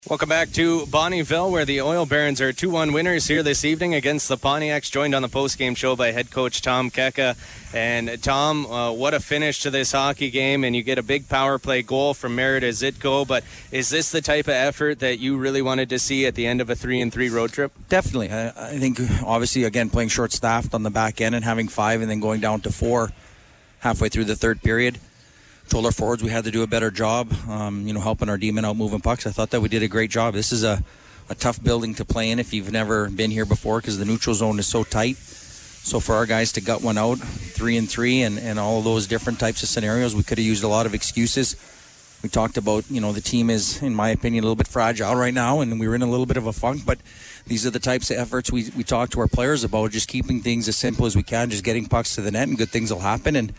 Welcome back to Bonnyville, where the Oil Barons are 2-1 winners here this evening against the Pontiacs, joined on the post-game show by head coach Tom Keka. And Tom, what a finish to this hockey game, and you get a big power play goal from Merida Zitko, but is this the type of effort that you really wanted to see at the end of a 3-3 road trip? Definitely. I think, obviously, again, playing short-staffed on the back end and having 5 and then going down to 4 halfway through the third period. Told our forwards we had to do a better job, helping our D-men out moving pucks. I thought that we did a great job. This is a tough building to play in if you've never been here before, because the neutral zone is so tight. So for our guys to gut one out, 3-3, and all of those different types of scenarios, we could have used a lot of excuses. We talked about, the team is, in my opinion, a little bit fragile right now, and we were in a little bit of a funk, but these are the types of efforts we talk to our players about, just keeping things as simple as we can, just getting pucks to the net, and good things will happen. And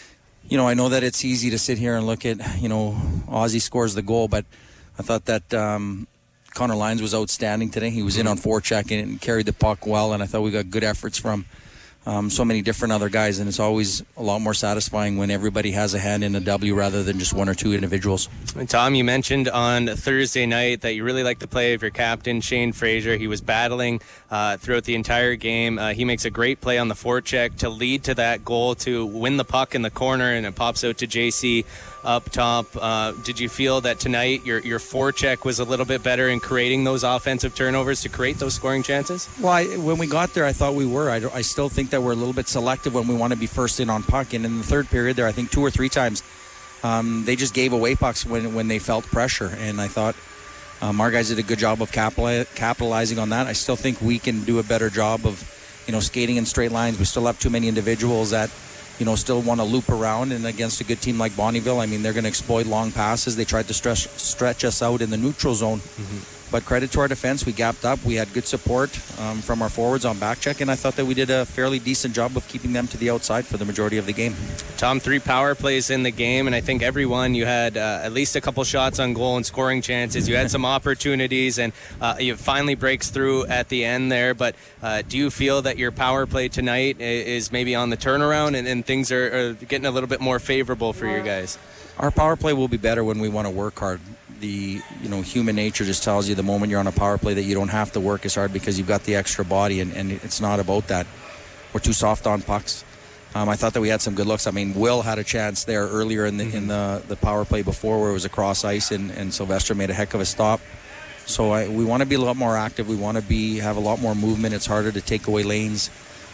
I know that it's easy to sit here and look at, Ozzy scores the goal, but I thought that Connor Lyons was outstanding today. He was in on forecheck and carried the puck well, and I thought we got good efforts from so many different other guys, and it's always a lot more satisfying when everybody has a hand in a W rather than just one or two individuals. And Tom, you mentioned on Thursday night that you really liked the play of your captain, Shane Fraser. He was battling throughout the entire game. He makes a great play on the forecheck to lead to that goal to win the puck in the corner, and it pops out to JC up top. Did you feel that tonight your forecheck was a little bit better in creating those offensive turnovers to create those scoring chances? Well, when we got there, I thought we were. I still think that we're a little bit selective when we want to be first in on puck. And in the third period there, I think 2 or 3 times, they just gave away pucks when they felt pressure. And I thought our guys did a good job of capitalizing on that. I still think we can do a better job of, skating in straight lines. We still have too many individuals that still want to loop around, and against a good team like Bonnyville, they're going to exploit long passes. They tried to stretch us out in the neutral zone. But credit to our defense, we gapped up. We had good support from our forwards on back check, and I thought that we did a fairly decent job of keeping them to the outside for the majority of the game. Tom, 3 power plays in the game, and I think everyone, you had at least a couple shots on goal and scoring chances. You had some opportunities, and it finally breaks through at the end there. But do you feel that your power play tonight is maybe on the turnaround, and things are getting a little bit more favorable for your guys? Our power play will be better when we want to work hard. The human nature just tells you the moment you're on a power play that you don't have to work as hard because you've got the extra body, and it's not about that. We're too soft on pucks. I thought that we had some good looks. Will had a chance there earlier in the power play before where it was across ice, and Sylvester made a heck of a stop. So we want to be a lot more active. We want to have a lot more movement. It's harder to take away lanes.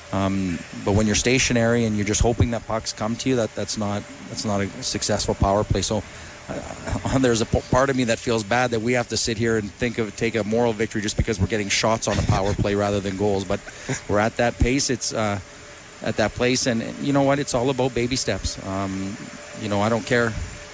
But when you're stationary and you're just hoping that pucks come to you, that's not a successful power play. So there's a part of me that feels bad that we have to sit here and take a moral victory just because we're getting shots on a power play rather than goals. But we're at that pace. It's at that place, and you know what? It's all about baby steps. I don't care.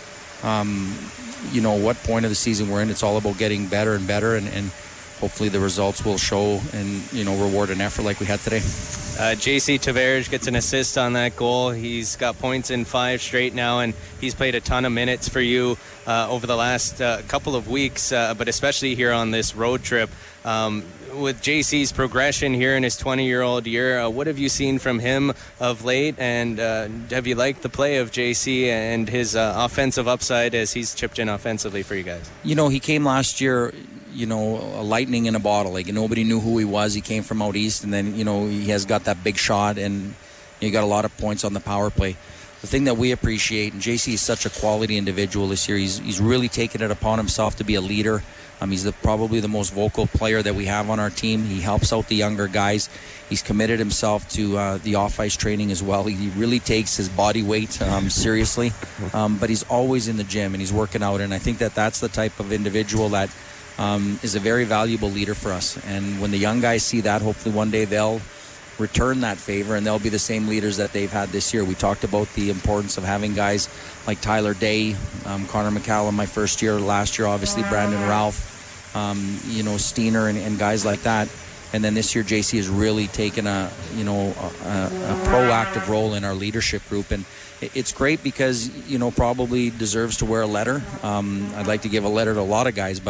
What point of the season we're in. It's all about getting better and better, and hopefully the results will show and reward an effort like we had today. JC Tavares gets an assist on that goal. He's got points in 5 straight now, and he's played a ton of minutes for you over the last couple of weeks, but especially here on this road trip. With JC's progression here in his 20-year-old year, what have you seen from him of late, and have you liked the play of JC and his offensive upside as he's chipped in offensively for you guys? He came last year, a lightning in a bottle. Like, nobody knew who he was. He came from out east, and then, he has got that big shot, and he got a lot of points on the power play. The thing that we appreciate, and JC is such a quality individual this year, he's really taken it upon himself to be a leader. He's probably the most vocal player that we have on our team. He helps out the younger guys. He's committed himself to the off-ice training as well. He really takes his body weight seriously, but he's always in the gym and he's working out, and I think that that's the type of individual that is a very valuable leader for us. And when the young guys see that, hopefully one day they'll return that favor and they'll be the same leaders that they've had this year. We talked about the importance of having guys like Tyler Day, Connor McCallum my first year, last year obviously Brandon Ralph, Steiner and guys like that. And then this year JC has really taken a proactive role in our leadership group, and it's great because probably deserves to wear a letter. I'd like to give a letter to a lot of guys, but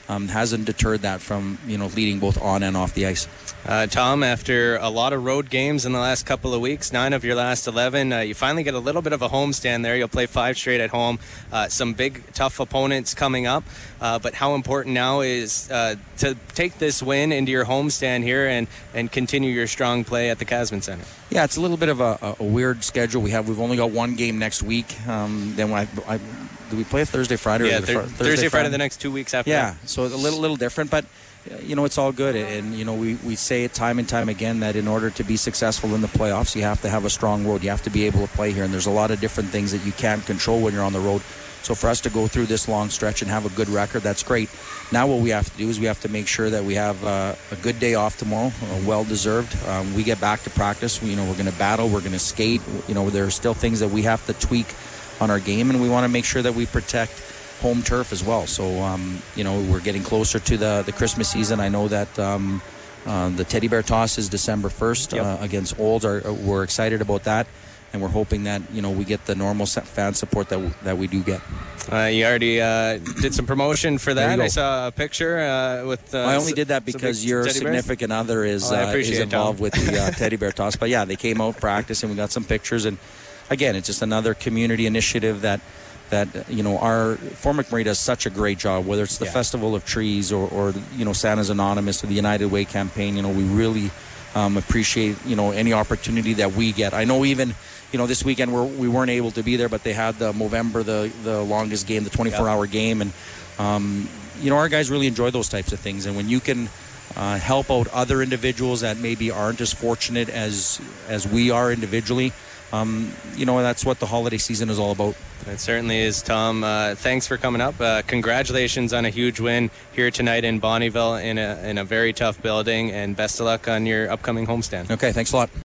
hasn't deterred that from leading both on and off the ice. Tom, after a lot of road games in the last couple of weeks, 9 of your last 11, you finally get a little bit of a homestand there. You'll play 5 straight at home. Some big, tough opponents coming up. But how important now is to take this win into your homestand here and continue your strong play at the Casman Center? Yeah, it's a little bit of a weird schedule we have. We've only got one game next week. Then do we play Thursday, Friday? Yeah, Thursday, Friday, the next 2 weeks after. Yeah, so a little different, but it's all good. And we say it time and time again that in order to be successful in the playoffs, you have to have a strong road. You have to be able to play here, and there's a lot of different things that you can't control when you're on the road. So for us to go through this long stretch and have a good record, that's great. Now what we have to do is we have to make sure that we have a good day off tomorrow, well-deserved. We get back to practice. We're going to battle. We're going to skate. There are still things that we have to tweak on our game, and we want to make sure that we protect home turf as well. So, we're getting closer to the Christmas season. I know that the Teddy Bear Toss is December 1st against Olds. We're excited about that, and we're hoping that, we get the normal fan support that we do get. You already did some promotion for that. I saw a picture with... I only did that because your significant other is involved with the Teddy Bear Toss. But yeah, they came out, practice, and we got some pictures. And again, it's just another community initiative that our Fort McMurray does such a great job, whether it's the Festival of Trees or Santa's Anonymous or the United Way campaign. We really appreciate any opportunity that we get. I know even this weekend we weren't able to be there, but they had the Movember, the longest game, the 24-hour game, and our guys really enjoy those types of things. And when you can help out other individuals that maybe aren't as fortunate as we are individually, that's what the holiday season is all about. It certainly is, Tom. Thanks for coming up. Congratulations on a huge win here tonight in Bonnyville in a very tough building, and best of luck on your upcoming homestand. Okay, thanks a lot.